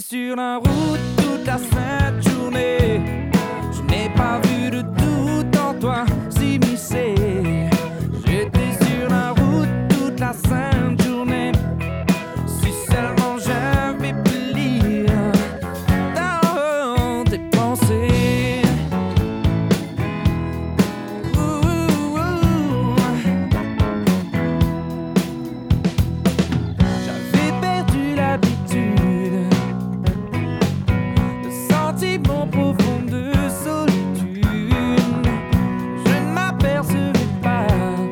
sur la route toute la sainte journée. Je n'ai pas vu de doute en toi s'immiscer. J'étais sur la route toute la sainte journée. Si seulement j'avais pu lire dans tes pensées. J'avais perdu l'habitude de sentiments profonds de solitude. Je ne m'apercevais pas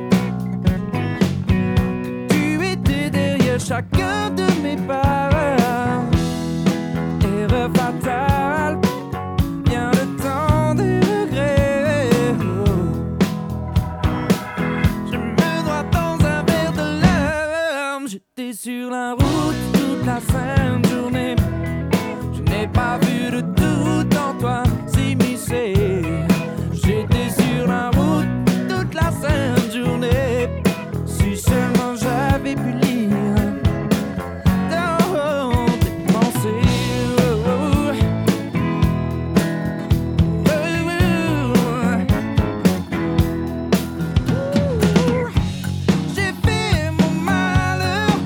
que tu étais derrière chacun de mes pas. Erreur fatale, bien le temps des regrets. Je me noie dans un verre de larmes. J'étais sur la route toute la sainte journée. Je n'ai pas vu de doute en toi s'immiscer. J'étais sur la route toute la sainte journée. Si seulement j'avais pu lire dans tes pensées. J'ai fait mon malheur.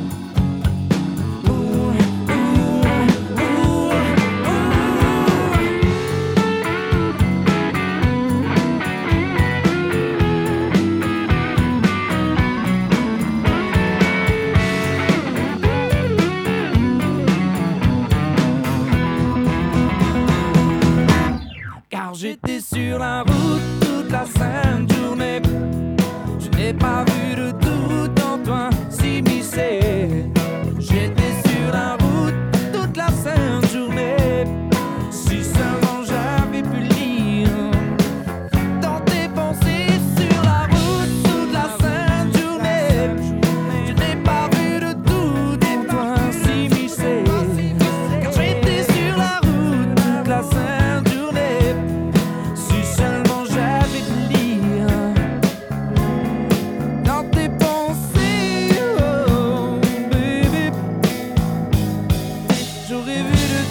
Car j'étais sur la route toute la sainte journée. Je n'ai pas vu de doute en toi s'immiscer. J'étais sur la route toute la sainte journée. Si seulement j'avais pu lire dans tes pensées. Sur la route toute la sainte journée. Je n'ai pas vu de doute en toi s'immiscer. Car j'étais sur la route toute la sainte journée. Si seulement j'avais pu lire dans tes pensées, oh baby. J'aurais vu de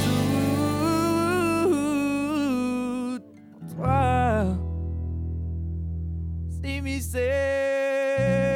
tout toi s'immiscer.